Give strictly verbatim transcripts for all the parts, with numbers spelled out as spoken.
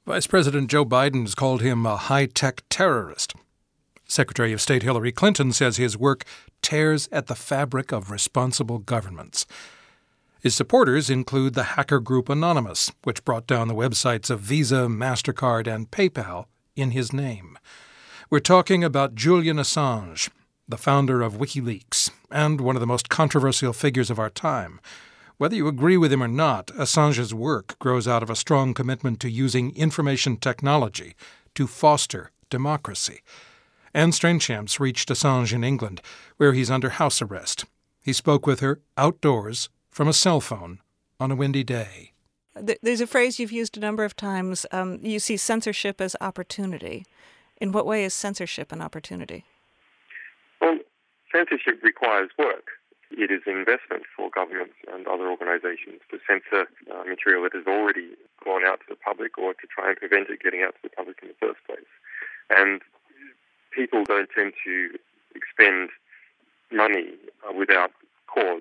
Vice President Joe Biden has called him a high-tech terrorist. Secretary of State Hillary Clinton says his work tears at the fabric of responsible governments. His supporters include the hacker group Anonymous, which brought down the websites of Visa, MasterCard, and PayPal in his name. We're talking about Julian Assange, the founder of WikiLeaks, and one of the most controversial figures of our time. Whether you agree with him or not, Assange's work grows out of a strong commitment to using information technology to foster democracy. Anne Strainchamps reached Assange in England, where he's under house arrest. He spoke with her outdoors from a cell phone on a windy day. There's a phrase you've used a number of times. Um, you see censorship as opportunity. In what way is censorship an opportunity? Well, censorship requires work. It is an investment for governments and other organizations to censor uh, material that has already gone out to the public or to try and prevent it getting out to the public in the first place. And people don't tend to expend money uh, without cause.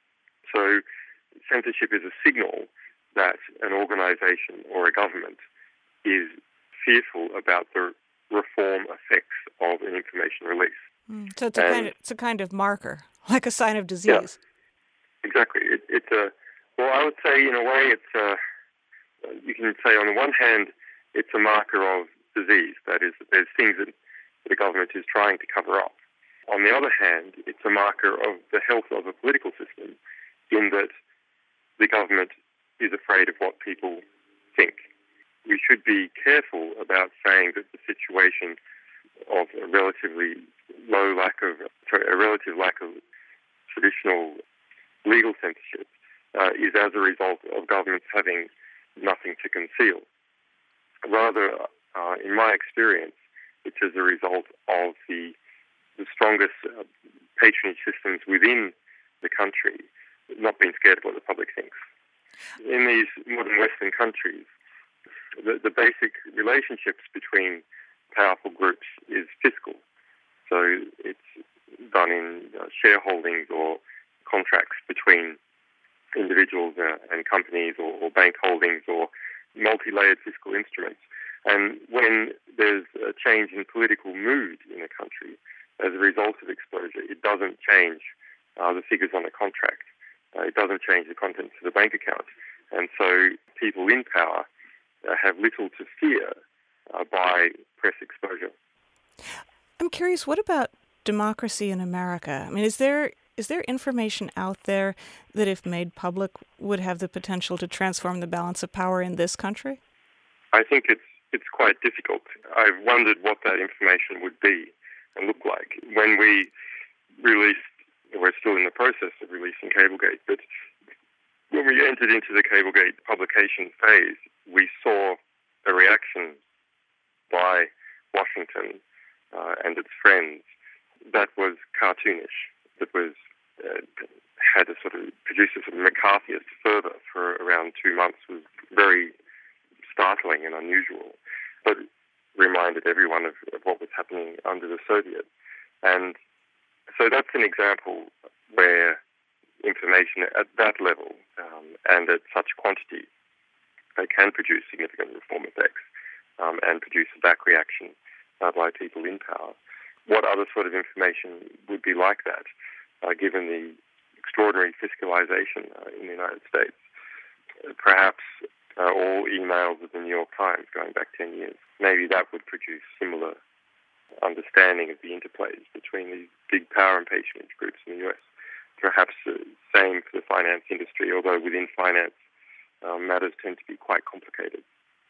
So censorship is a signal that an organization or a government is fearful about the reform effects of an information release. Mm. So it's a, kind of, it's a kind of marker, like a sign of disease. Yeah, exactly. It, it's a, well, I would say in a way it's a, you can say on the one hand, it's a marker of disease. That is, there's things that the government is trying to cover up. On the other hand, it's a marker of the health of a political system in that the government is afraid of what people think. We should be careful about saying that the situation of a relatively low lack of, sorry, a relative lack of traditional legal censorship uh, is as a result of governments having nothing to conceal. Rather, uh, in my experience, it's as a result of the, the strongest uh, patronage systems within the country not being scared of what the public thinks. In these modern Western countries, the, the basic relationships between powerful groups is fiscal. So it's done in uh, shareholdings or contracts between individuals uh, and companies or, or bank holdings or multi-layered fiscal instruments. And when there's a change in political mood in a country as a result of exposure, it doesn't change uh, the figures on the contract. Uh, it doesn't change the contents of the bank account. And so people in power uh, have little to fear uh, by press exposure. I'm curious, what about democracy in America? I mean, is there is there information out there that, if made public, would have the potential to transform the balance of power in this country? I think it's it's quite difficult. I've wondered what that information would be and look like. When we released, we're still in the process of releasing Cablegate, but when we entered into the Cablegate publication phase, we saw a reaction by Washington uh, and its friends that was cartoonish, that was uh, had a sort of produced a sort of McCarthyist fervor for around two months, was very startling and unusual, but reminded everyone of, of what was happening under the Soviet. And so that's an example where information at that level um, and at such quantity they can produce significant reform effects um, and produce a back reaction uh, by people in power. What other sort of information would be like that, uh, given the extraordinary fiscalization uh, in the United States? Uh, perhaps uh, all emails of the New York Times going back ten years. Maybe that would produce similar understanding of the interplays between these big power and patronage groups in the U S. Perhaps the uh, same for the finance industry, although within finance um, matters tend to be quite complicated.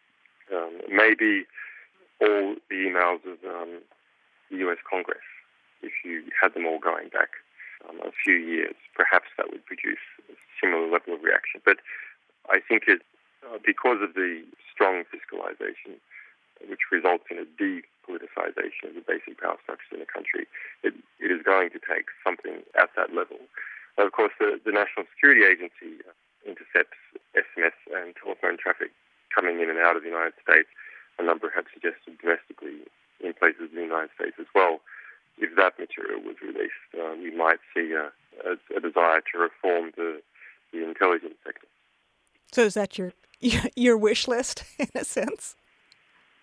Um, maybe all the emails of um, the U S Congress, if you had them all going back um, a few years, perhaps that would produce a similar level of reaction. But I think it, uh, because of the strong fiscalization, which results in a depoliticization of the basic power structures in the country, it, it is going to take something at that level. Of course, the, the National Security Agency intercepts S M S and telephone traffic coming in and out of the United States. A number have suggested domestically in places in the United States as well. If that material was released, uh, we might see a, a, a desire to reform the, the intelligence sector. So is that your your wish list, in a sense?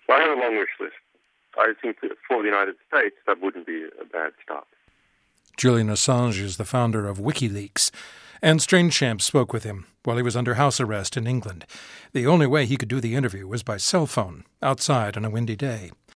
So I have a long wish list. I think that for the United States, that wouldn't be a bad start. Julian Assange is the founder of WikiLeaks, and Strangechamp spoke with him while he was under house arrest in England. The only way he could do the interview was by cell phone, outside on a windy day.